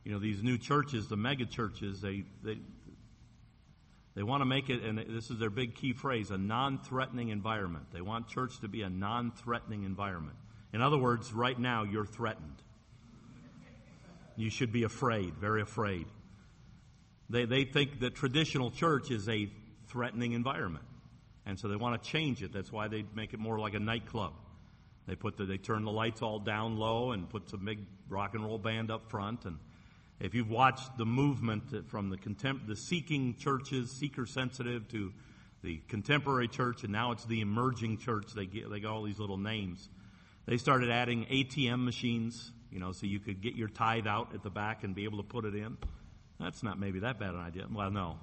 these new churches, the mega churches, they want to make it, and this is their big key phrase, a non-threatening environment. They want church to be a non-threatening environment. In other words, right now you're threatened. You should be afraid, very afraid. They think that traditional church is a threatening environment. And so they want to change it. That's why they make it more like a nightclub. They turn the lights all down low and put some big rock and roll band up front. And if you've watched the movement from the seeking churches, seeker sensitive, to the contemporary church, and now it's the emerging church, they got all these little names. They started adding ATM machines, so you could get your tithe out at the back and be able to put it in. That's not maybe that bad an idea. Well, no.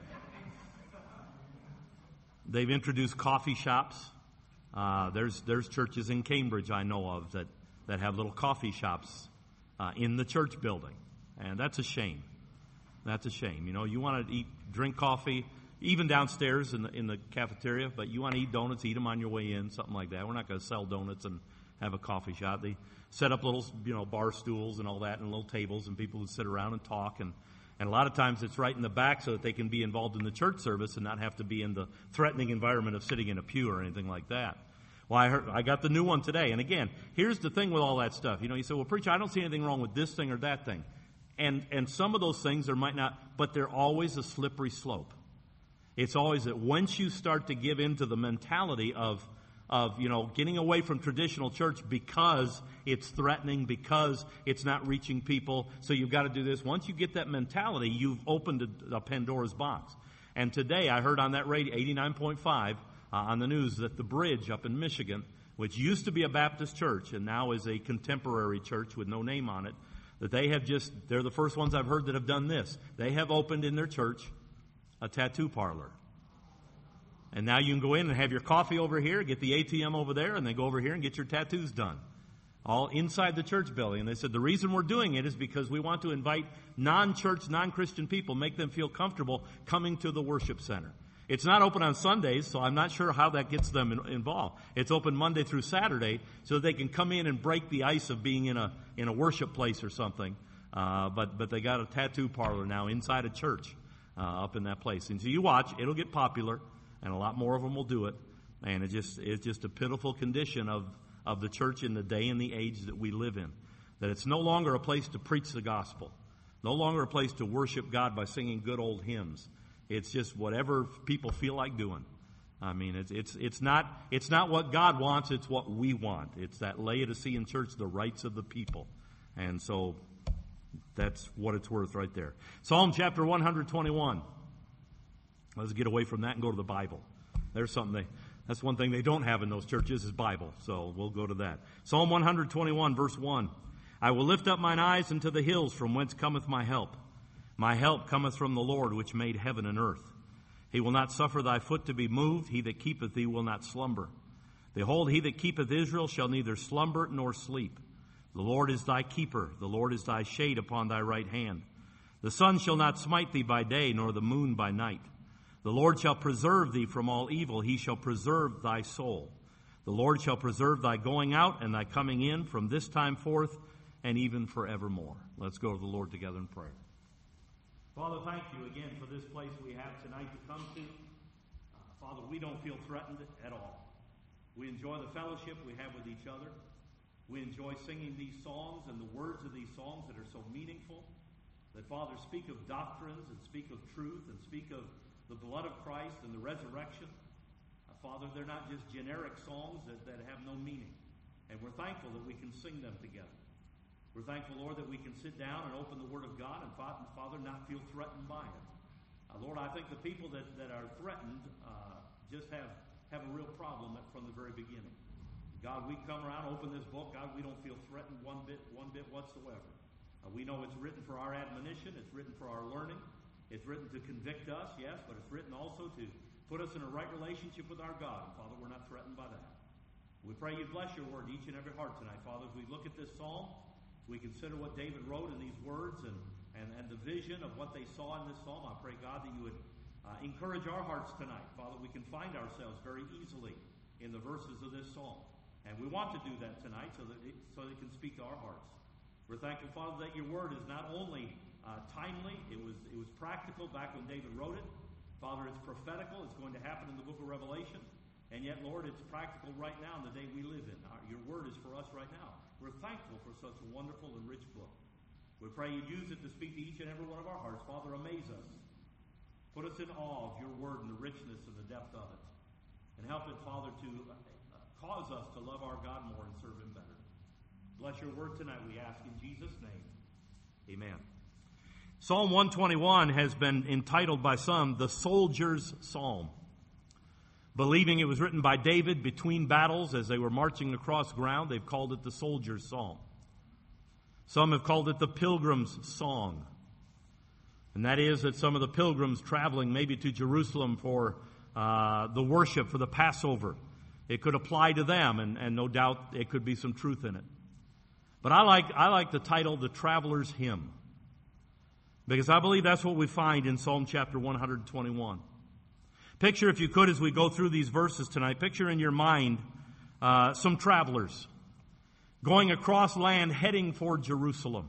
They've introduced coffee shops. There's churches in Cambridge I know of that have little coffee shops in the church building. And that's a shame. That's a shame. You want to drink coffee, even downstairs in the cafeteria, but you want to eat donuts, eat them on your way in, something like that. We're not going to sell donuts and have a coffee shop. They set up little, bar stools and all that, and little tables, and people would sit around and talk. And a lot of times it's right in the back so that they can be involved in the church service and not have to be in the threatening environment of sitting in a pew or anything like that. Well, I got the new one today. And again, here's the thing with all that stuff. You say, well, preacher, I don't see anything wrong with this thing or that thing. And some of those things there might not, but they're always a slippery slope. It's always that once you start to give into the mentality of getting away from traditional church because it's threatening, because it's not reaching people, so you've got to do this. Once you get that mentality, you've opened a Pandora's box. And today I heard on that radio, 89.5, on the news, that the Bridge up in Michigan, which used to be a Baptist church and now is a contemporary church with no name on it, that they're the first ones I've heard that have done this. They have opened in their church a tattoo parlor. And now you can go in and have your coffee over here, get the ATM over there, and then go over here and get your tattoos done. All inside the church building. And they said the reason we're doing it is because we want to invite non-church, non-Christian people, make them feel comfortable coming to the worship center. It's not open on Sundays, so I'm not sure how that gets them involved. It's open Monday through Saturday, so they can come in and break the ice of being in a worship place or something. But they got a tattoo parlor now inside a church up in that place. And so you watch, it'll get popular, and a lot more of them will do it. And it's just a pitiful condition of the church in the day and the age that we live in. That it's no longer a place to preach the gospel, no longer a place to worship God by singing good old hymns. It's just whatever people feel like doing. I mean, it's not what God wants, it's what we want. It's that Laodicean church, the rights of the people. And so that's what it's worth right there. Psalm chapter 121. Let's get away from that and go to the Bible. That's one thing they don't have in those churches is Bible. So we'll go to that. Psalm 121 verse 1. I will lift up mine eyes unto the hills, from whence cometh my help. My help cometh from the Lord, which made heaven and earth. He will not suffer thy foot to be moved. He that keepeth thee will not slumber. Behold, he that keepeth Israel shall neither slumber nor sleep. The Lord is thy keeper. The Lord is thy shade upon thy right hand. The sun shall not smite thee by day, nor the moon by night. The Lord shall preserve thee from all evil. He shall preserve thy soul. The Lord shall preserve thy going out and thy coming in from this time forth and even forevermore. Let's go to the Lord together in prayer. Father, thank you again for this place we have tonight to come to. Father, we don't feel threatened at all. We enjoy the fellowship we have with each other. We enjoy singing these songs and the words of these songs that are so meaningful. That, Father, speak of doctrines and speak of truth and speak of the blood of Christ and the resurrection. Father, they're not just generic songs that have no meaning. And we're thankful that we can sing them together. We're thankful, Lord, that we can sit down and open the Word of God and, Father, not feel threatened by it. Lord, I think the people that are threatened just have a real problem from the very beginning. God, we come around, open this book. God, we don't feel threatened one bit whatsoever. We know it's written for our admonition. It's written for our learning. It's written to convict us, yes, but it's written also to put us in a right relationship with our God. And, Father, we're not threatened by that. We pray you bless your word each and every heart tonight, Father. As we look at this psalm, we consider what David wrote in these words and the vision of what they saw in this psalm. I pray, God, that you would encourage our hearts tonight. Father, we can find ourselves very easily in the verses of this psalm. And we want to do that tonight so that it can speak to our hearts. We're thankful, Father, that your word is not only timely, it was practical back when David wrote it. Father, it's prophetical. It's going to happen in the book of Revelation. And yet, Lord, it's practical right now in the day we live in. Your word is for us right now. We're thankful for such a wonderful and rich book. We pray you use it to speak to each and every one of our hearts. Father, amaze us. Put us in awe of your word and the richness and the depth of it. And help it, Father, to cause us to love our God more and serve him better. Bless your word tonight, we ask in Jesus' name. Amen. Psalm 121 has been entitled by some the Soldier's Psalm. Believing it was written by David between battles as they were marching across ground, they've called it the Soldier's Psalm. Some have called it the Pilgrim's Song. And that is that some of the pilgrims traveling maybe to Jerusalem for the worship, for the Passover, it could apply to them, and no doubt it could be some truth in it. But I like the title, The Traveler's Hymn, because I believe that's what we find in Psalm chapter 121. Picture, if you could, as we go through these verses tonight, picture in your mind some travelers going across land heading for Jerusalem.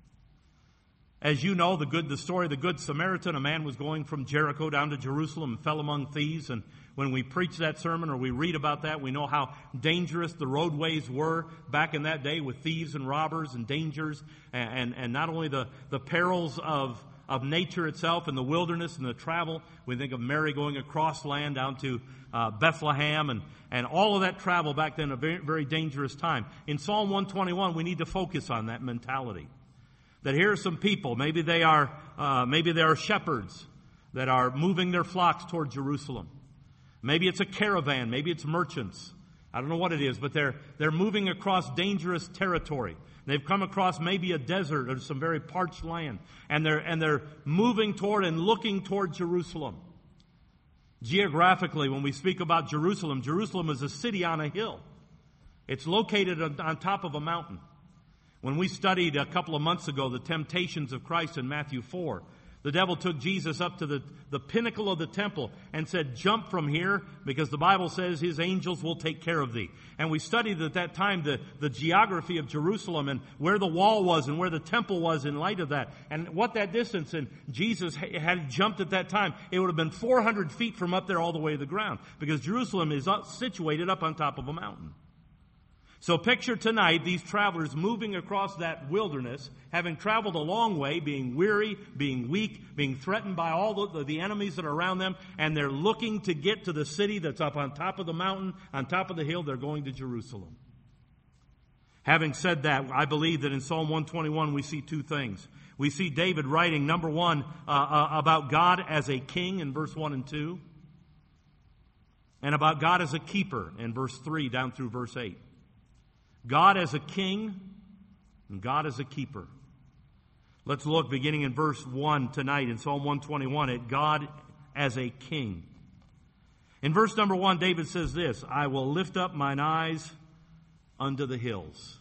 As you know, the story of the Good Samaritan, a man was going from Jericho down to Jerusalem and fell among thieves. And when we preach that sermon or we read about that, we know how dangerous the roadways were back in that day with thieves and robbers and dangers. And not only the perils of nature itself and the wilderness and the travel. We think of Mary going across land down to Bethlehem and all of that travel back then, a very, very dangerous time. In Psalm 121, we need to focus on that mentality. That here are some people, maybe they are shepherds that are moving their flocks toward Jerusalem. Maybe it's a caravan, maybe it's merchants. I don't know what it is, but they're moving across dangerous territory. They've come across maybe a desert or some very parched land, and they're moving toward and looking toward Jerusalem. Geographically, when we speak about Jerusalem, Jerusalem is a city on a hill. It's located on top of a mountain. When we studied a couple of months ago the temptations of Christ in Matthew 4, the devil took Jesus up to the pinnacle of the temple and said, jump from here because the Bible says his angels will take care of thee. And we studied at that time the geography of Jerusalem and where the wall was and where the temple was in light of that. And what that distance, and Jesus had jumped at that time, it would have been 400 feet from up there all the way to the ground because Jerusalem is situated up on top of a mountain. So picture tonight these travelers moving across that wilderness, having traveled a long way, being weary, being weak, being threatened by all the enemies that are around them, and they're looking to get to the city that's up on top of the mountain, on top of the hill. They're going to Jerusalem. Having said that, I believe that in Psalm 121 we see two things. We see David writing, number one, about God as a king in verse 1 and 2, and about God as a keeper in verse 3 down through verse 8. God as a king and God as a keeper. Let's look beginning in verse 1 tonight in Psalm 121 at God as a king. In verse number 1, David says this, I will lift up mine eyes unto the hills.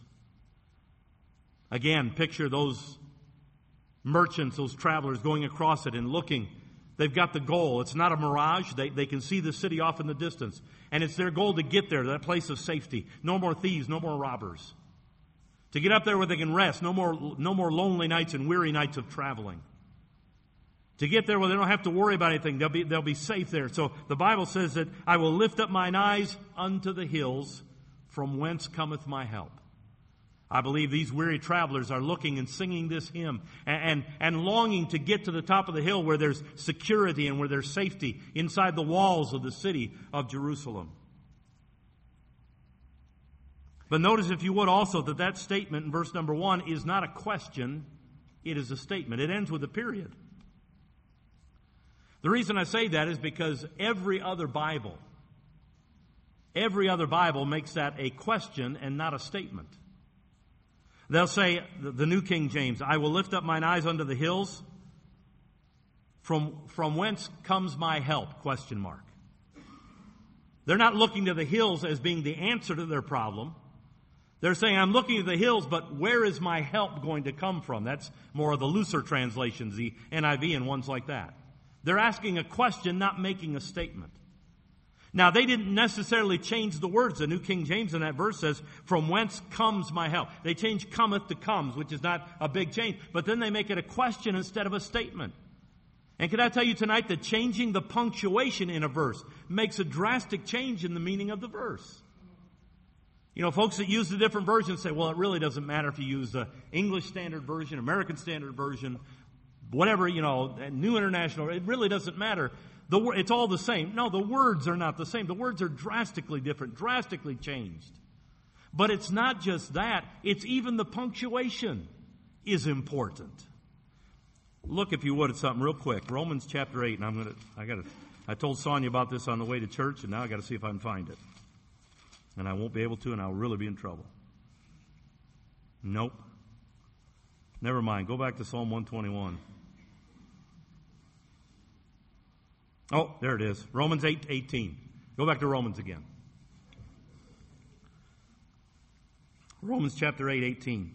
Again, picture those merchants, those travelers going across it and looking. They've got the goal. It's not a mirage. They can see the city off in the distance. And it's their goal to get there, to that place of safety. No more thieves, no more robbers. To get up there where they can rest. No more lonely nights and weary nights of traveling. To get there where they don't have to worry about anything. They'll be safe there. So the Bible says that I will lift up mine eyes unto the hills, from whence cometh my help. I believe these weary travelers are looking and singing this hymn and longing to get to the top of the hill where there's security and where there's safety inside the walls of the city of Jerusalem. But notice, if you would, also that statement in verse number 1 is not a question, it is a statement. It ends with a period. The reason I say that is because every other Bible makes that a question and not a statement. They'll say, the New King James, I will lift up mine eyes unto the hills. From whence comes my help? Question mark. They're not looking to the hills as being the answer to their problem. They're saying, I'm looking at the hills, but where is my help going to come from? That's more of the looser translations, the NIV and ones like that. They're asking a question, not making a statement. Now, they didn't necessarily change the words. The New King James in that verse says, from whence comes my help. They change cometh to comes, which is not a big change. But then they make it a question instead of a statement. And can I tell you tonight that changing the punctuation in a verse makes a drastic change in the meaning of the verse. You know, folks that use the different versions say, well, it really doesn't matter if you use the English Standard Version, American Standard Version, whatever, New International. It really doesn't matter. It's all the same. No, the words are not the same. The words are drastically different, drastically changed. But it's not just that. It's even the punctuation is important. Look, if you would, at something real quick. Romans chapter 8, and I told Sonia about this on the way to church, and now I got to see if I can find it. And I won't be able to, and I'll really be in trouble. Nope. Never mind. Go back to Psalm 121. Oh, there it is. Romans 8:18. Go back to Romans again. Romans chapter 8:18.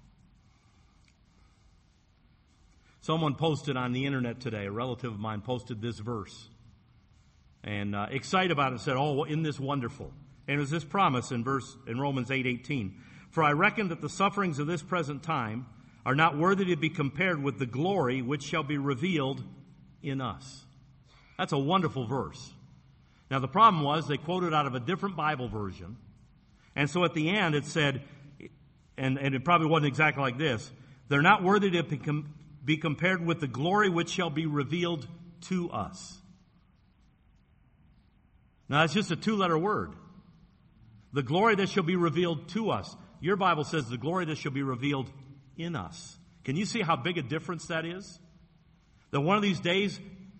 Someone posted on the internet today, a relative of mine posted this verse. And excited about it, said, oh, isn't this wonderful? And it was this promise in Romans 8:18. For I reckon that the sufferings of this present time are not worthy to be compared with the glory which shall be revealed in us. That's a wonderful verse. Now, the problem was they quoted out of a different Bible version. And so at the end it said, and it probably wasn't exactly like this, they're not worthy to be compared with the glory which shall be revealed to us. Now, that's just a two-letter word. The glory that shall be revealed to us. Your Bible says the glory that shall be revealed in us. Can you see how big a difference that is? That one of these days,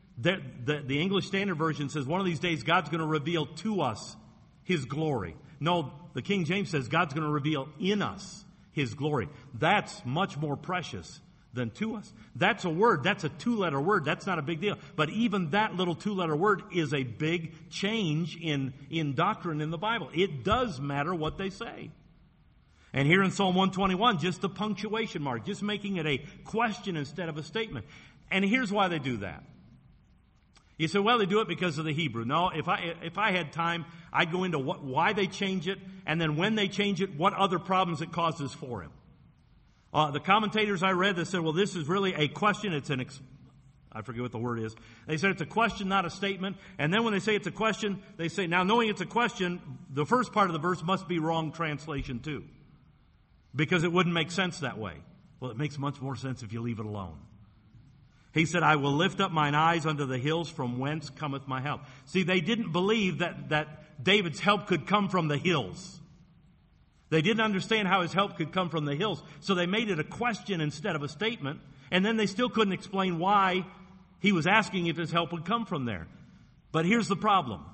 the English Standard Version says one of these days God's going to reveal to us His glory. No, the King James says God's going to reveal in us His glory. That's much more precious than to us. That's a word. That's a two-letter word. That's not a big deal. But even that little two-letter word is a big change in doctrine in the Bible. It does matter what they say. And here in Psalm 121, just the punctuation mark, just making it a question instead of a statement. And here's why they do that. You say, well, they do it because of the Hebrew. No, if I had time, I'd go into why they change it, and then when they change it, what other problems it causes for him. The commentators I read, they said, well, this is really a question. I forget what the word is. They said it's a question, not a statement. And then when they say it's a question, they say, now knowing it's a question, the first part of the verse must be wrong translation too. Because it wouldn't make sense that way. Well, it makes much more sense if you leave it alone. He said, I will lift up mine eyes unto the hills from whence cometh my help. See, they didn't believe that David's help could come from the hills. They didn't understand how his help could come from the hills. So they made it a question instead of a statement. And then they still couldn't explain why he was asking if his help would come from there. But here's the problem.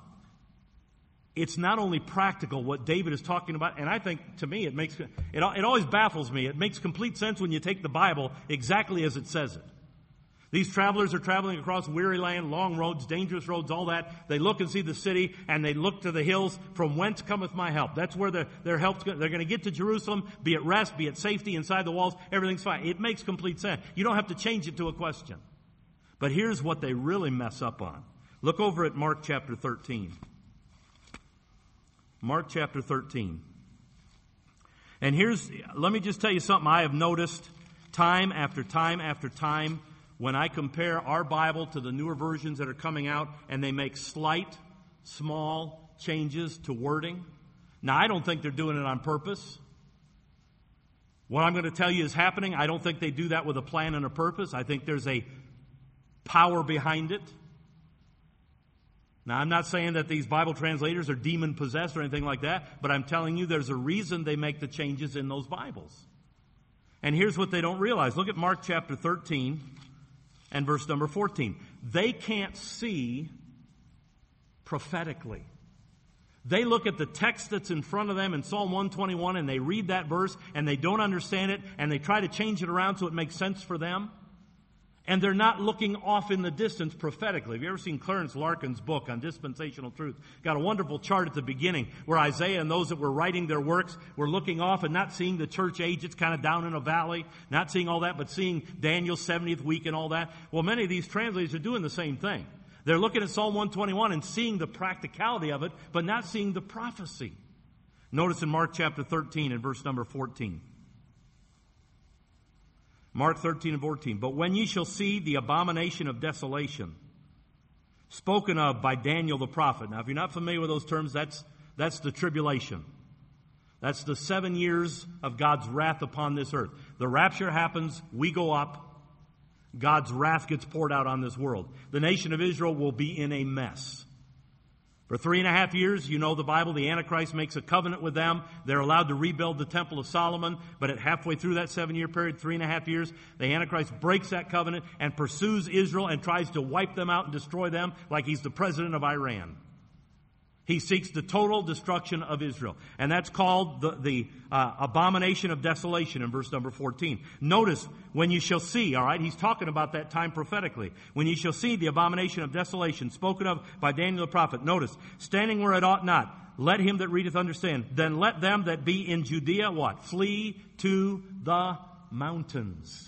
It's not only practical what David is talking about, and I think, to me, it always baffles me. It makes complete sense when you take the Bible exactly as it says it. These travelers are traveling across weary land, long roads, dangerous roads, all that. They look and see the city, and they look to the hills. From whence cometh my help? That's where their help's going. They're going to get to Jerusalem, be at rest, be at safety inside the walls. Everything's fine. It makes complete sense. You don't have to change it to a question. But here's what they really mess up on. Look over at Mark chapter 13. Mark chapter 13. And let me just tell you something I have noticed time after time after time when I compare our Bible to the newer versions that are coming out and they make slight, small changes to wording. Now, I don't think they're doing it on purpose. What I'm going to tell you is happening. I don't think they do that with a plan and a purpose. I think there's a power behind it. Now, I'm not saying that these Bible translators are demon-possessed or anything like that, but I'm telling you there's a reason they make the changes in those Bibles. And here's what they don't realize. Look at Mark chapter 13 and verse number 14. They can't see prophetically. They look at the text that's in front of them in Psalm 121 and they read that verse and they don't understand it and they try to change it around so it makes sense for them. And they're not looking off in the distance prophetically. Have you ever seen Clarence Larkin's book on dispensational truth? Got a wonderful chart at the beginning where Isaiah and those that were writing their works were looking off and not seeing the church age. It's kind of down in a valley, not seeing all that, but seeing Daniel's 70th week and all that. Well, many of these translators are doing the same thing. They're looking at Psalm 121 and seeing the practicality of it, but not seeing the prophecy. Notice in Mark chapter 13 and verse number 14. Mark 13 and 14. But when ye shall see the abomination of desolation, spoken of by Daniel the prophet. Now, if you're not familiar with those terms, that's the tribulation. That's the 7 years of God's wrath upon this earth. The rapture happens, we go up, God's wrath gets poured out on this world. The nation of Israel will be in a mess. For 3.5 years, you know the Bible, the Antichrist makes a covenant with them. They're allowed to rebuild the Temple of Solomon, but at halfway through that 7-year period, 3.5 years, the Antichrist breaks that covenant and pursues Israel and tries to wipe them out and destroy them like he's the president of Iran. He seeks the total destruction of Israel. And that's called the abomination of desolation in verse number 14. Notice, when you shall see, all right, he's talking about that time prophetically. When you shall see the abomination of desolation spoken of by Daniel the prophet. Notice, standing where it ought not, let him that readeth understand. Then let them that be in Judea, what? Flee to the mountains.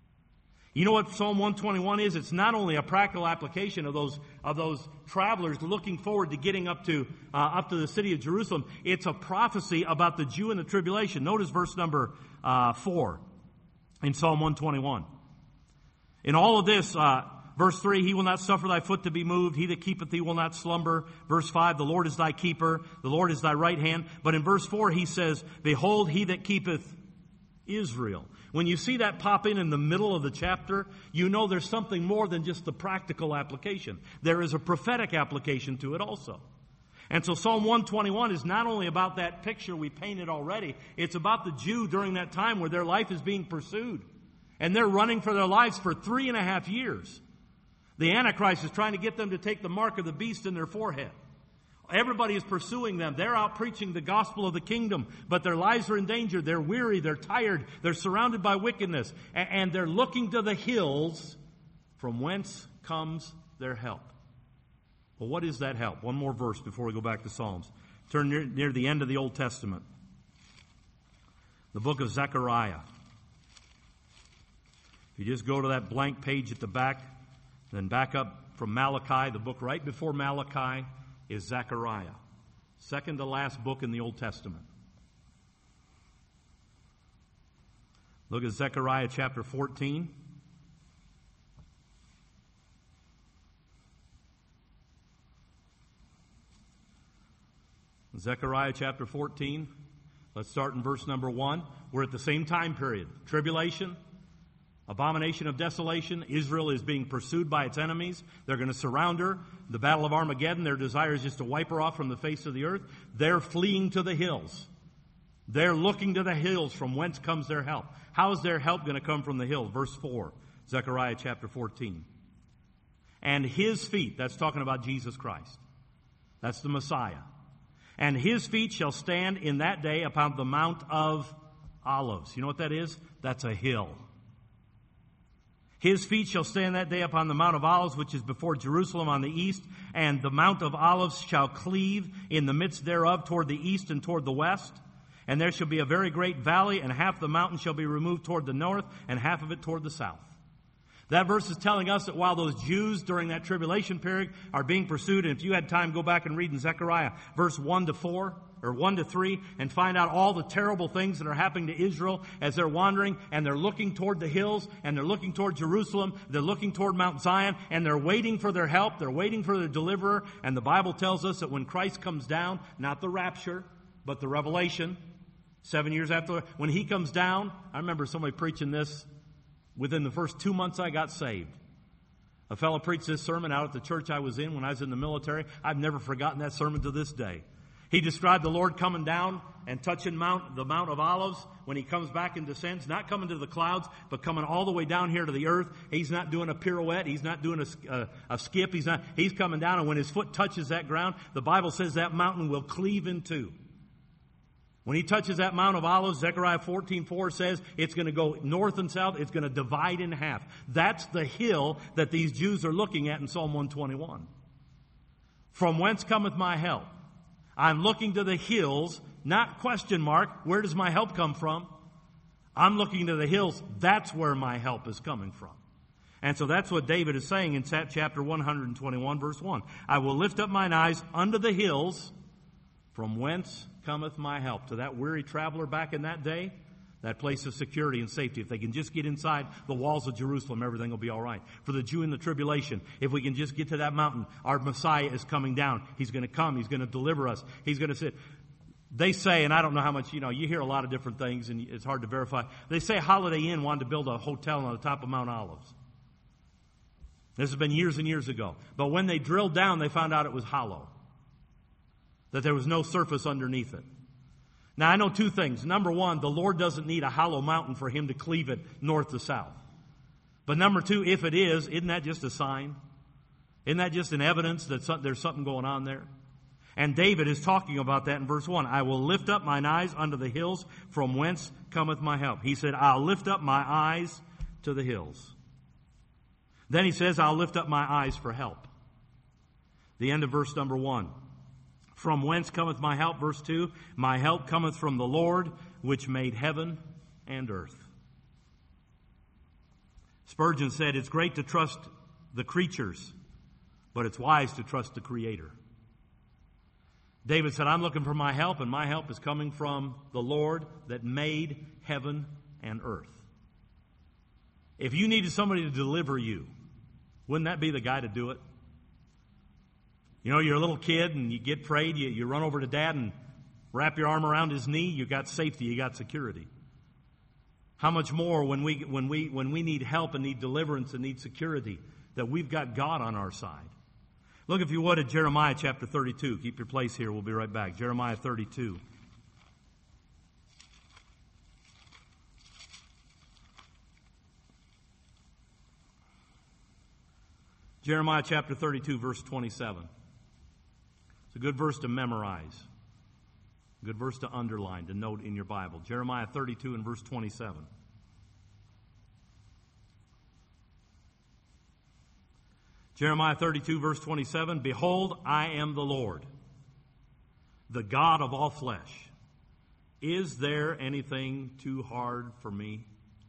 You know what Psalm 121 is? It's not only a practical application of those travelers looking forward to getting up to the city of Jerusalem. It's a prophecy about the Jew in the tribulation. Notice verse number 4 in Psalm 121. In all of this, verse 3, he will not suffer thy foot to be moved. He that keepeth thee will not slumber. Verse 5, the Lord is thy keeper. The Lord is thy right hand. But in verse 4, he says, behold, he that keepeth Israel. When you see that pop in the middle of the chapter, you know there's something more than just the practical application. There is a prophetic application to it also. And so Psalm 121 is not only about that picture we painted already, it's about the Jew during that time where their life is being pursued. And they're running for their lives for 3.5 years. The Antichrist is trying to get them to take the mark of the beast in their forehead. Everybody is pursuing them. They're out preaching the gospel of the kingdom, but their lives are in danger. They're weary. They're tired. They're surrounded by wickedness. And they're looking to the hills from whence comes their help. Well, what is that help? One more verse before we go back to Psalms. Turn near the end of the Old Testament. The book of Zechariah. If you just go to that blank page at the back, then back up from Malachi, the book right before Malachi is Zechariah, second to last book in the Old Testament. Look at Zechariah chapter 14. Zechariah chapter 14. Let's start in verse number 1. We're at the same time period. Tribulation. Abomination of desolation. Israel is being pursued by its enemies. They're going to surround her. The battle of Armageddon, their desire is just to wipe her off from the face of the earth. They're fleeing to the hills. They're looking to the hills from whence comes their help. How is their help going to come from the hills? Verse 4, Zechariah chapter 14. And his feet, that's talking about Jesus Christ. That's the Messiah. And his feet shall stand in that day upon the Mount of Olives. You know what that is? That's a hill. His feet shall stand that day upon the Mount of Olives, which is before Jerusalem on the east, and the Mount of Olives shall cleave in the midst thereof toward the east and toward the west. And there shall be a very great valley, and half the mountain shall be removed toward the north, and half of it toward the south. That verse is telling us that while those Jews during that tribulation period are being pursued, and if you had time, go back and read in Zechariah verse 1 to 4, or 1 to 3, and find out all the terrible things that are happening to Israel as they're wandering, and they're looking toward the hills, and they're looking toward Jerusalem, they're looking toward Mount Zion, and they're waiting for their help, they're waiting for their deliverer, and the Bible tells us that when Christ comes down, not the rapture, but the revelation, 7 years after, when he comes down, I remember somebody preaching this within the first 2 months I got saved. A fellow preached this sermon out at the church I was in when I was in the military. I've never forgotten that sermon to this day. He described the Lord coming down and touching the Mount of Olives when he comes back and descends, not coming to the clouds, but coming all the way down here to the earth. He's not doing a pirouette. He's not doing a skip. He's coming down, and when his foot touches that ground, the Bible says that mountain will cleave in two. When he touches that Mount of Olives, Zechariah 14:4 says it's going to go north and south. It's going to divide in half. That's the hill that these Jews are looking at in Psalm 121. From whence cometh my help? I'm looking to the hills, not question mark, where does my help come from? I'm looking to the hills. That's where my help is coming from. And so that's what David is saying in chapter 121, verse 1. I will lift up mine eyes unto the hills, from whence cometh my help. To that weary traveler back in that day, that place of security and safety. If they can just get inside the walls of Jerusalem, everything will be all right. For the Jew in the tribulation, if we can just get to that mountain, our Messiah is coming down. He's going to come. He's going to deliver us. He's going to sit. They say, and I don't know how much, you hear a lot of different things, and it's hard to verify. They say Holiday Inn wanted to build a hotel on the top of Mount Olives. This has been years and years ago. But when they drilled down, they found out it was hollow. That there was no surface underneath it. Now, I know two things. Number one, the Lord doesn't need a hollow mountain for Him to cleave it north to south. But number two, if it is, isn't that just a sign? Isn't that just an evidence that there's something going on there? And David is talking about that in verse 1. I will lift up mine eyes unto the hills, from whence cometh my help. He said, I'll lift up my eyes to the hills. Then he says, I'll lift up my eyes for help. The end of verse number 1. From whence cometh my help? Verse 2. My help cometh from the Lord, which made heaven and earth. Spurgeon said, it's great to trust the creatures, but it's wise to trust the Creator. David said, I'm looking for my help, and my help is coming from the Lord that made heaven and earth. If you needed somebody to deliver you, wouldn't that be the guy to do it? You're a little kid and you get prayed, you run over to Dad and wrap your arm around his knee, you got safety, you got security. How much more when we need help and need deliverance and need security, that we've got God on our side. Look, if you would, at Jeremiah chapter 32. Keep your place here. We'll be right back. Jeremiah 32. Jeremiah chapter 32, verse 27. It's a good verse to memorize. A good verse to underline, to note in your Bible. Jeremiah 32 and verse 27. Jeremiah 32, verse 27. Behold, I am the Lord, the God of all flesh. Is there anything too hard for me?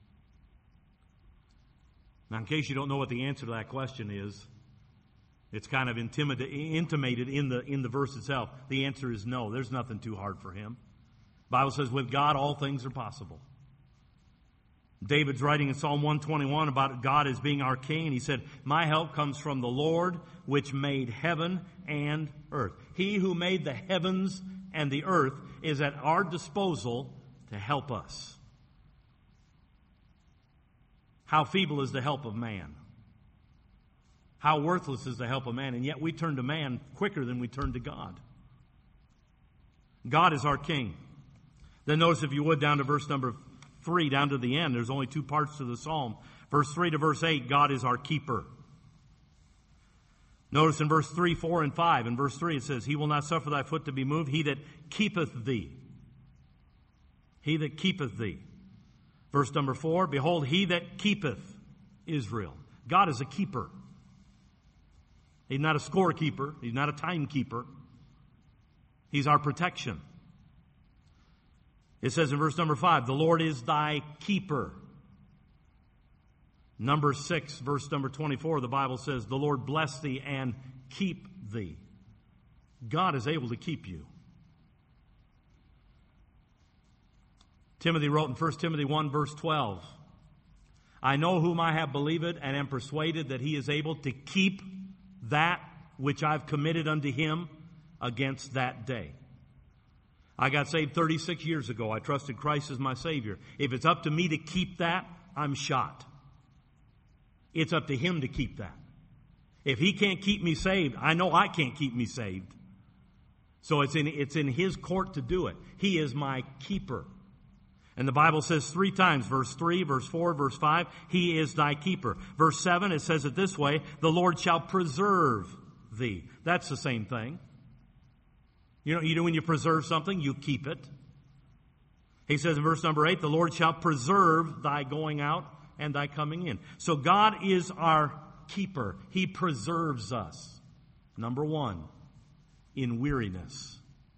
Now, in case you don't know what the answer to that question is, it's kind of intimated in the verse itself. The answer is no. There's nothing too hard for Him. The Bible says, with God, all things are possible. David's writing in Psalm 121 about God as being our King, and he said, my help comes from the Lord, which made heaven and earth. He who made the heavens and the earth is at our disposal to help us. How feeble is the help of man? How worthless is the help of man? And yet we turn to man quicker than we turn to God. God is our King. Then notice, if you would, down to verse number 3, down to the end. There's only two parts to the psalm. Verse 3 to verse 8, God is our keeper. Notice in verse 3, 4, and 5. In verse 3 it says, He will not suffer thy foot to be moved. He that keepeth thee. He that keepeth thee. Verse number 4, behold, He that keepeth Israel. God is a keeper. He's not a scorekeeper. He's not a timekeeper. He's our protection. It says in verse number 5, the Lord is thy keeper. Number 6, verse number 24, the Bible says, the Lord bless thee and keep thee. God is able to keep you. Timothy wrote in 1 Timothy 1, verse 12, I know whom I have believed and am persuaded that He is able to keep that which I've committed unto Him against that day. I got saved 36 years ago. I trusted Christ as my Savior. If it's up to me to keep that, I'm shot. It's up to Him to keep that. If He can't keep me saved, I know I can't keep me saved. So it's in His court to do it. He is my keeper. And the Bible says 3 times, verse 3, verse 4, verse 5, He is thy keeper. Verse 7, it says it this way, the Lord shall preserve thee. That's the same thing. You know when you preserve something, you keep it. He says in verse number 8, the Lord shall preserve thy going out and thy coming in. So God is our keeper. He preserves us. Number 1, in weariness.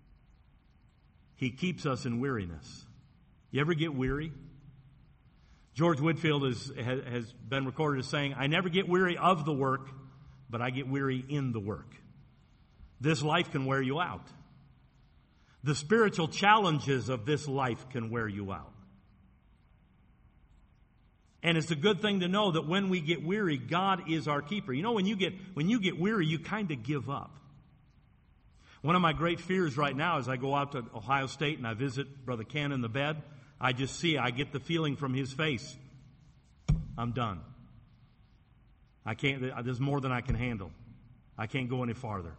He keeps us in weariness. You ever get weary? George Whitefield has been recorded as saying, I never get weary of the work, but I get weary in the work. This life can wear you out. The spiritual challenges of this life can wear you out. And it's a good thing to know that when we get weary, God is our keeper. You know, when you get weary, you kind of give up. One of my great fears right now is I go out to Ohio State and I visit Brother Ken in the bed. I get the feeling from his face, I'm done. There's more than I can handle. I can't go any farther.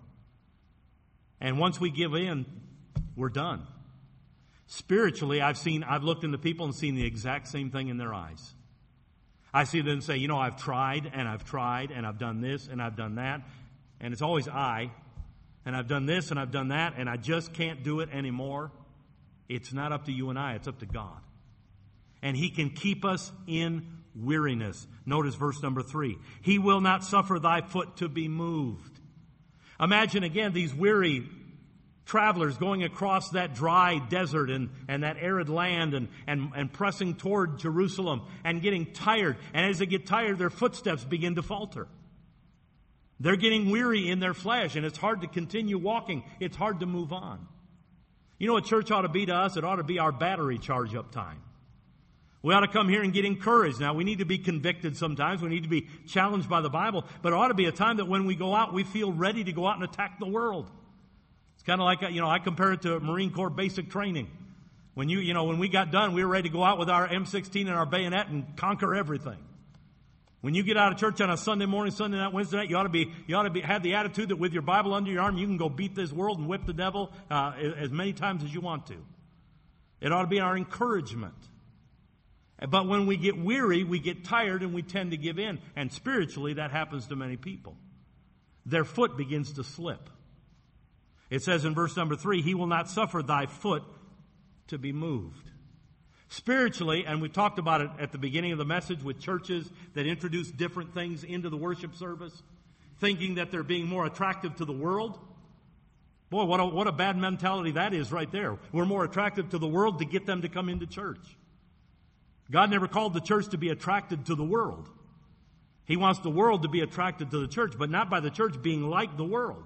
And once we give in, we're done. Spiritually, I've looked into people and seen the exact same thing in their eyes. I see them say, I've tried, and I've done this, and I've done that. And it's always and I've done this, and I've done that, and I just can't do it anymore. It's not up to you and I, it's up to God. And He can keep us in weariness. Notice verse number 3. He will not suffer thy foot to be moved. Imagine again these weary travelers going across that dry desert and that arid land and pressing toward Jerusalem and getting tired. And as they get tired, their footsteps begin to falter. They're getting weary in their flesh, and it's hard to continue walking. It's hard to move on. You know what church ought to be to us? It ought to be our battery charge-up time. We ought to come here and get encouraged. Now, we need to be convicted sometimes. We need to be challenged by the Bible. But it ought to be a time that when we go out, we feel ready to go out and attack the world. It's kind of like, I compare it to Marine Corps basic training. When we got done, we were ready to go out with our M16 and our bayonet and conquer everything. When you get out of church on a Sunday morning, Sunday night, Wednesday night, you ought to have the attitude that with your Bible under your arm, you can go beat this world and whip the devil as many times as you want to. It ought to be our encouragement. But when we get weary, we get tired, and we tend to give in. And spiritually, that happens to many people. Their foot begins to slip. It says in verse number 3, He will not suffer thy foot to be moved. Spiritually, and we talked about it at the beginning of the message with churches that introduce different things into the worship service, thinking that they're being more attractive to the world. Boy, what a bad mentality that is right there. We're more attractive to the world to get them to come into church. God never called the church to be attracted to the world. He wants the world to be attracted to the church, but not by the church being like the world.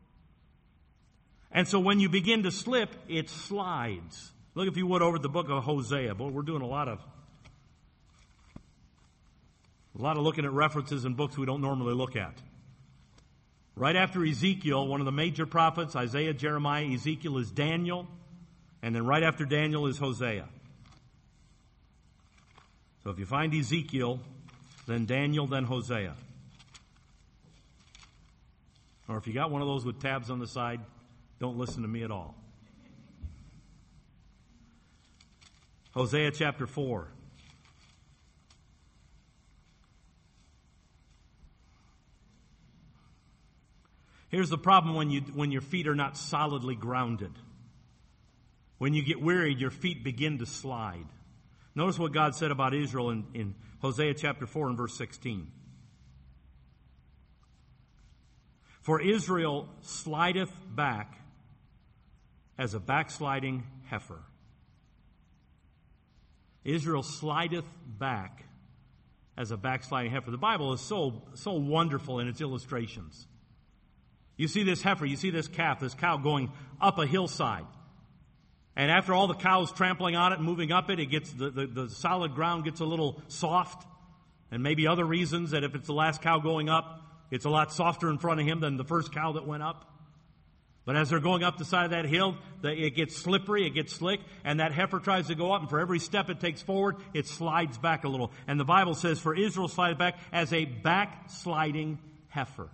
And so when you begin to slip, it slides. Look, if you would, over the book of Hosea. Boy, we're doing a lot of looking at references in books we don't normally look at. Right after Ezekiel, one of the major prophets, Isaiah, Jeremiah, Ezekiel, is Daniel. And then right after Daniel is Hosea. So if you find Ezekiel, then Daniel, then Hosea. Or if you got one of those with tabs on the side, don't listen to me at all. Hosea chapter 4. Here's the problem when your feet are not solidly grounded. When you get wearied, your feet begin to slide. Notice what God said about Israel in Hosea chapter 4 and verse 16. For Israel slideth back as a backsliding heifer. Israel slideth back as a backsliding heifer. The Bible is so wonderful in its illustrations. You see this heifer, you see this cow going up a hillside. And after all the cows trampling on it and moving up it, it gets the solid ground gets a little soft. And maybe other reasons that if it's the last cow going up, it's a lot softer in front of him than the first cow that went up. But as they're going up the side of that hill, it gets slippery, it gets slick, and that heifer tries to go up, and for every step it takes forward, it slides back a little. And the Bible says, for Israel slided back as a backsliding heifer.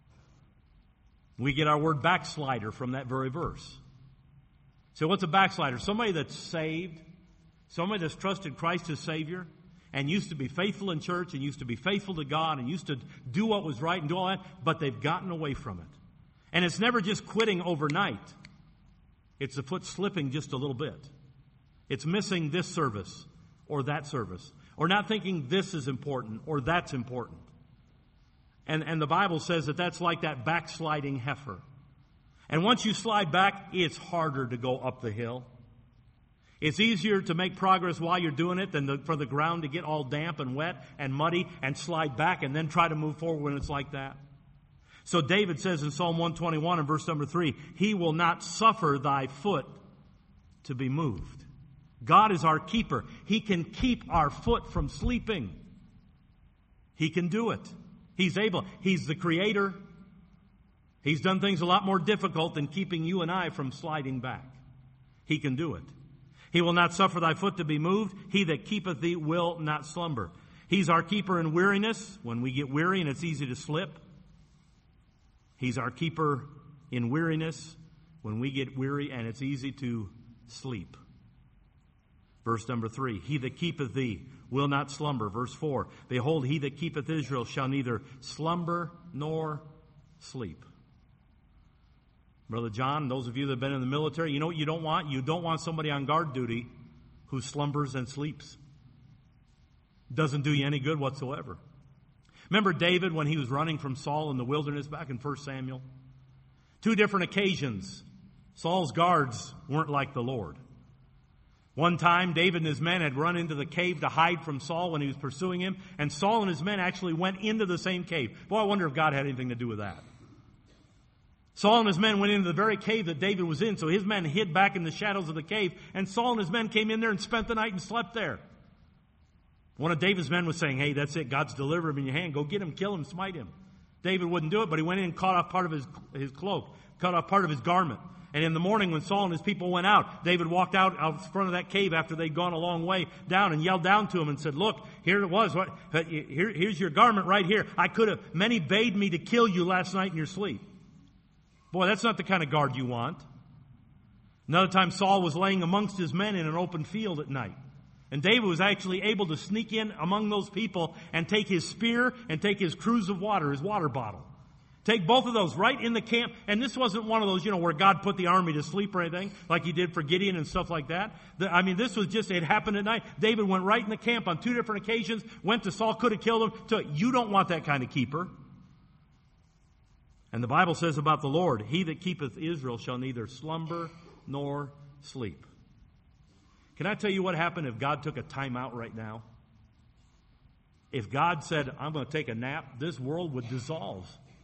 We get our word backslider from that very verse. So what's a backslider? Somebody that's saved, somebody that's trusted Christ as Savior, and used to be faithful in church, and used to be faithful to God, and used to do what was right and do all that, but they've gotten away from it. And it's never just quitting overnight. It's the foot slipping just a little bit. It's missing this service or that service, or not thinking this is important or that's important. And the Bible says that that's like that backsliding heifer. And once you slide back, it's harder to go up the hill. It's easier to make progress while you're doing it than for the ground to get all damp and wet and muddy and slide back and then try to move forward when it's like that. So David says in Psalm 121 and verse number 3, He will not suffer thy foot to be moved. God is our keeper. He can keep our foot from sleeping. He can do it. He's able. He's the creator. He's done things a lot more difficult than keeping you and I from sliding back. He can do it. He will not suffer thy foot to be moved. He that keepeth thee will not slumber. He's our keeper in weariness, when we get weary and it's easy to slip. He's our keeper in weariness, when we get weary and it's easy to sleep. Verse number 3, He that keepeth thee will not slumber. Verse 4, Behold, he that keepeth Israel shall neither slumber nor sleep. Brother John, those of you that have been in the military, you know what you don't want? You don't want somebody on guard duty who slumbers and sleeps. Doesn't do you any good whatsoever. Remember David when he was running from Saul in the wilderness back in 1 Samuel? 2 different occasions, Saul's guards weren't like the Lord. One time, David and his men had run into the cave to hide from Saul when he was pursuing him, and Saul and his men actually went into the same cave. Boy, I wonder if God had anything to do with that. Saul and his men went into the very cave that David was in, so his men hid back in the shadows of the cave, and Saul and his men came in there and spent the night and slept there. One of David's men was saying, Hey, that's it, God's delivered him in your hand. Go get him, kill him, smite him. David wouldn't do it, but he went in and cut off part of his cloak, cut off part of his garment. And in the morning when Saul and his people went out, David walked out front of that cave after they'd gone a long way down and yelled down to him and said, Look, here it was. Here's your garment right here. Many bade me to kill you last night in your sleep. Boy, that's not the kind of guard you want. Another time Saul was laying amongst his men in an open field at night. And David was actually able to sneak in among those people and take his spear and take his cruse of water, his water bottle. Take both of those right in the camp. And this wasn't one of those, where God put the army to sleep or anything, like he did for Gideon and stuff like that. This was just, it happened at night. David went right in the camp on 2 different occasions, went to Saul, could have killed him. You don't want that kind of keeper. And the Bible says about the Lord, He that keepeth Israel shall neither slumber nor sleep. Can I tell you what happened if God took a time out right now? If God said, I'm going to take a nap, this world would dissolve.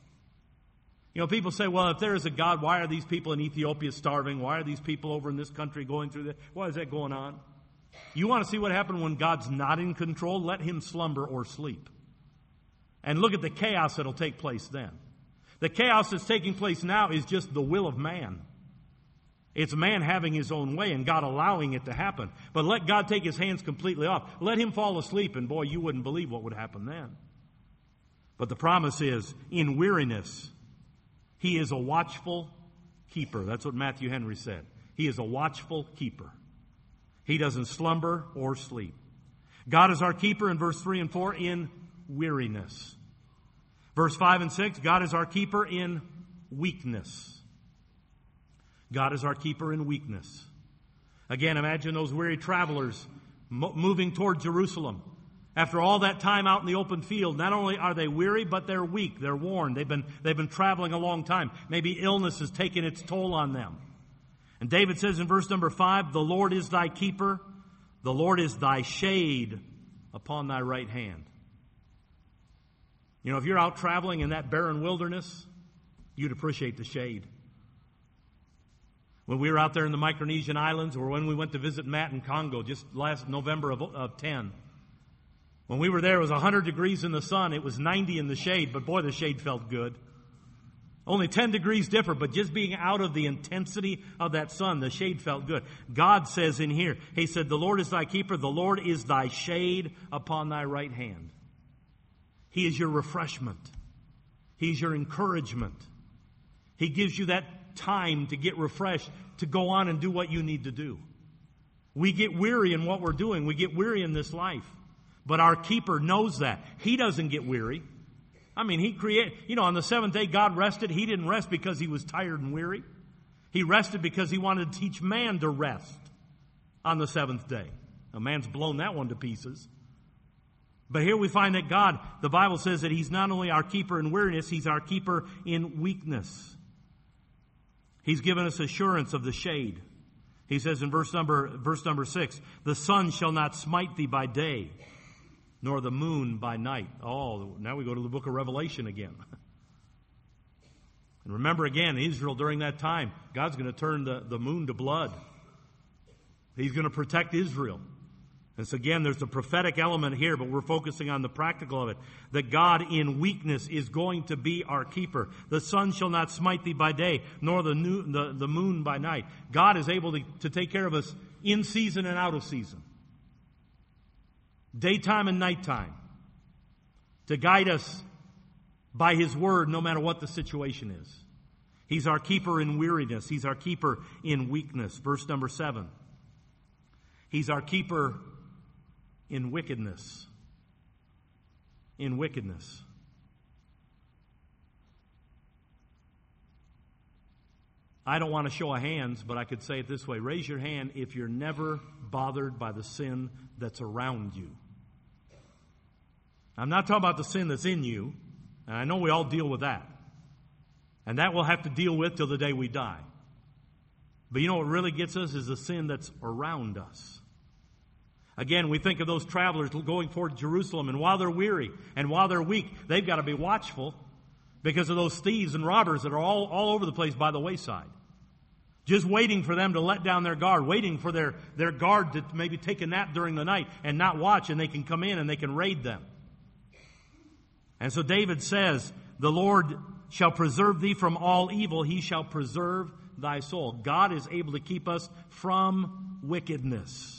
People say, well, if there is a God, why are these people in Ethiopia starving? Why are these people over in this country going through that? Why is that going on? You want to see what happened when God's not in control? Let him slumber or sleep. And look at the chaos that'll take place then. The chaos that's taking place now is just the will of man. It's man having his own way and God allowing it to happen. But let God take his hands completely off. Let him fall asleep, and boy, you wouldn't believe what would happen then. But the promise is, in weariness, he is a watchful keeper. That's what Matthew Henry said. He is a watchful keeper. He doesn't slumber or sleep. God is our keeper in verse 3 and 4 in weariness. Verse 5 and 6, God is our keeper in weakness. God is our keeper in weakness. Again, imagine those weary travelers moving toward Jerusalem. After all that time out in the open field, not only are they weary, but they're weak. They're worn. They've been traveling a long time. Maybe illness has taken its toll on them. And David says in verse number 5, The Lord is thy keeper. The Lord is thy shade upon thy right hand. If you're out traveling in that barren wilderness, you'd appreciate the shade. When we were out there in the Micronesian islands, or when we went to visit Matt in Congo just last November of 10, when we were there, it was 100 degrees in the sun. It was 90 in the shade, but boy, the shade felt good. Only 10 degrees different, but just being out of the intensity of that sun, the shade felt good. God says in here, He said, The Lord is thy keeper, the Lord is thy shade upon thy right hand. He is your refreshment. He's your encouragement. He gives you that time to get refreshed, to go on and do what you need to do. We get weary in what we're doing. We get weary in this life. But our keeper knows that. He doesn't get weary. On the 7th day, God rested. He didn't rest because he was tired and weary. He rested because he wanted to teach man to rest on the 7th day. Now, man's blown that one to pieces. But here we find that God, the Bible says that he's not only our keeper in weariness, he's our keeper in weakness. He's given us assurance of the shade. He says in verse number 6, the sun shall not smite thee by day, nor the moon by night. Oh, now we go to the book of Revelation again. And remember again, Israel during that time, God's going to turn the moon to blood. He's going to protect Israel. And so again, there's a prophetic element here, but we're focusing on the practical of it. That God in weakness is going to be our keeper. The sun shall not smite thee by day, nor the moon by night. God is able to take care of us in season and out of season. Daytime and nighttime. To guide us by His word no matter what the situation is. He's our keeper in weariness. He's our keeper in weakness. Verse number 7. He's our keeper in wickedness. In wickedness. I don't want to show of hands, but I could say it this way. Raise your hand if you're never bothered by the sin that's around you. I'm not talking about the sin that's in you, and I know we all deal with that. And that we'll have to deal with till the day we die. But you know what really gets us is the sin that's around us. Again, we think of those travelers going toward Jerusalem, and while they're weary and while they're weak, they've got to be watchful because of those thieves and robbers that are all over the place by the wayside. Just waiting for them to let down their guard, waiting for their guard to maybe take a nap during the night and not watch, and they can come in and they can raid them. And so David says, the Lord shall preserve thee from all evil. He shall preserve thy soul. God is able to keep us from wickedness.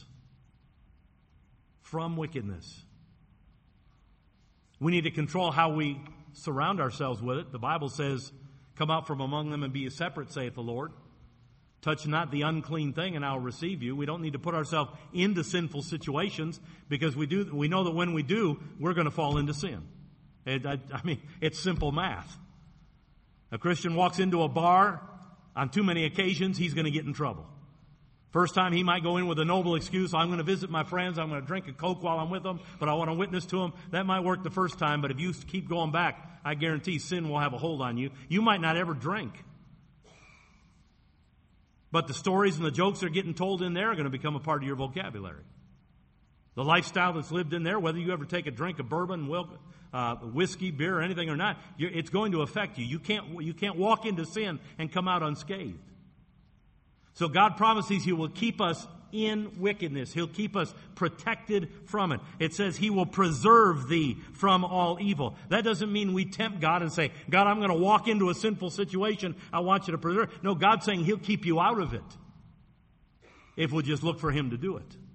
From wickedness. We need to control how we surround ourselves with it. The Bible says, come out from among them and be separate, saith the Lord. Touch not the unclean thing, and I'll receive you. We don't need to put ourselves into sinful situations because we know that when we do, we're going to fall into sin. It's simple math. A Christian walks into a bar, on too many occasions, he's going to get in trouble. First time he might go in with a noble excuse, I'm going to visit my friends, I'm going to drink a Coke while I'm with them, but I want to witness to them. That might work the first time, but if you keep going back, I guarantee sin will have a hold on you. You might not ever drink. But the stories and the jokes that are getting told in there are going to become a part of your vocabulary. The lifestyle that's lived in there, whether you ever take a drink of bourbon, whiskey, beer, or anything or not, it's going to affect you. You can't walk into sin and come out unscathed. So God promises He will keep us in wickedness. He'll keep us protected from it. It says He will preserve thee from all evil. That doesn't mean we tempt God and say, God, I'm going to walk into a sinful situation. I want you to preserve. No, God's saying He'll keep you out of it if we'll just look for Him to do it.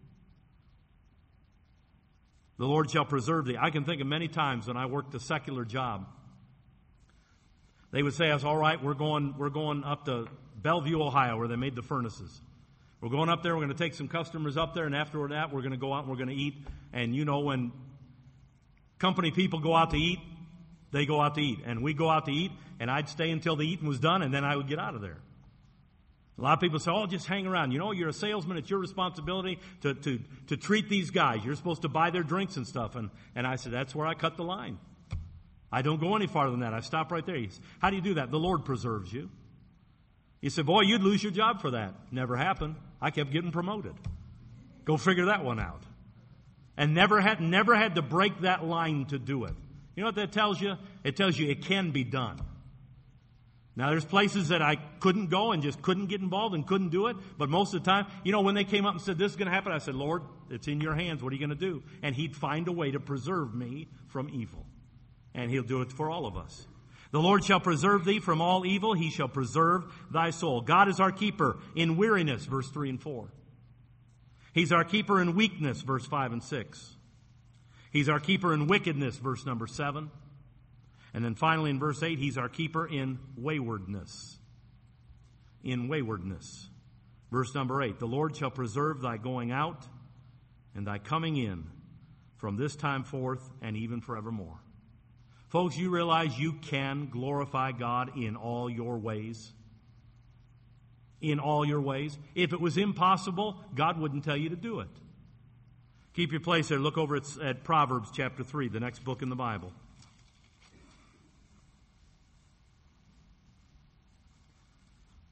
The Lord shall preserve thee. I can think of many times when I worked a secular job. They would say, all right, we're going up to Bellevue, Ohio, where they made the furnaces. We're going up there, we're going to take some customers up there, and after that, we're going to go out and we're going to eat. And you know, when company people go out to eat, they go out to eat. And we go out to eat, and I'd stay until the eating was done, and then I would get out of there. A lot of people say, just hang around. You know, you're a salesman. It's your responsibility to treat these guys. You're supposed to buy their drinks and stuff. And I said, that's where I cut the line. I don't go any farther than that. I stop right there. He said, how do you do that? The Lord preserves you. He said, boy, you'd lose your job for that. Never happened. I kept getting promoted. Go figure that one out. And never had to break that line to do it. You know what that tells you? It tells you it can be done. Now, there's places that I couldn't go and just couldn't get involved and couldn't do it. But most of the time, you know, when they came up and said, this is going to happen, I said, Lord, it's in your hands. What are you going to do? And He'd find a way to preserve me from evil. And He'll do it for all of us. The Lord shall preserve thee from all evil. He shall preserve thy soul. God is our keeper in weariness, verse 3 and 4. He's our keeper in weakness, verse 5 and 6. He's our keeper in wickedness, verse number 7. And then finally in verse 8, He's our keeper in waywardness. In waywardness. Verse number 8, the Lord shall preserve thy going out and thy coming in from this time forth and even forevermore. Folks, you realize you can glorify God in all your ways? In all your ways? If it was impossible, God wouldn't tell you to do it. Keep your place there. Look over at Proverbs chapter 3, the next book in the Bible.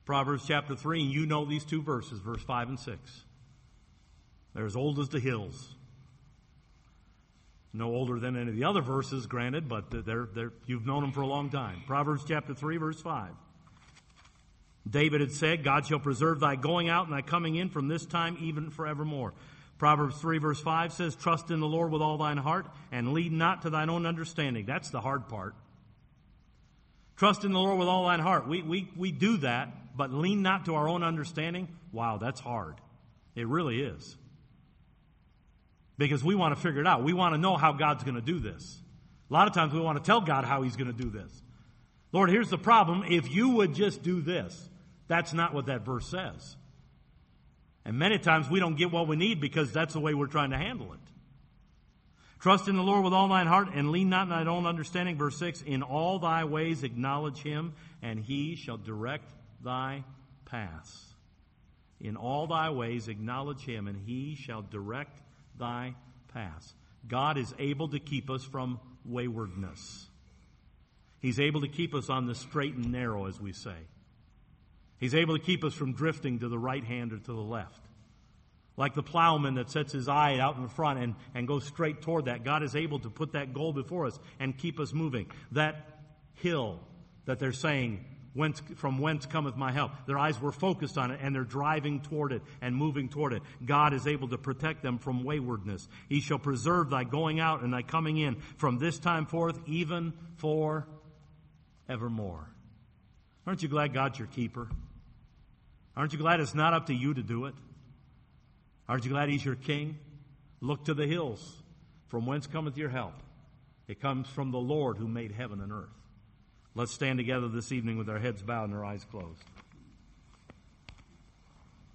Proverbs chapter 3, and you know these two verses, verse 5 and 6. They're as old as the hills. No older than any of the other verses, granted, but you've known them for a long time. Proverbs chapter 3, verse 5. David had said, God shall preserve thy going out and thy coming in from this time even forevermore. Proverbs 3, verse 5 says, trust in the Lord with all thine heart and lean not to thine own understanding. That's the hard part. Trust in the Lord with all thine heart. We do that, but lean not to our own understanding. Wow, that's hard. It really is. Because we want to figure it out. We want to know how God's going to do this. A lot of times we want to tell God how he's going to do this. Lord, here's the problem. If you would just do this, that's not what that verse says. And many times we don't get what we need because that's the way we're trying to handle it. Trust in the Lord with all thine heart and lean not in thine own understanding. Verse 6, in all thy ways acknowledge him, and he shall direct thy paths. In all thy ways acknowledge him, and he shall direct thy paths. God is able to keep us from waywardness. He's able to keep us on the straight and narrow, as we say. He's able to keep us from drifting to the right hand or to the left. Like the plowman that sets his eye out in front and goes straight toward that. God is able to put that goal before us and keep us moving. That hill that they're saying, from whence cometh my help? Their eyes were focused on it, and they're driving toward it and moving toward it. God is able to protect them from waywardness. He shall preserve thy going out and thy coming in from this time forth, even for evermore. Aren't you glad God's your keeper? Aren't you glad it's not up to you to do it? Aren't you glad he's your king? Look to the hills. From whence cometh your help? It comes from the Lord who made heaven and earth. Let's stand together this evening with our heads bowed and our eyes closed.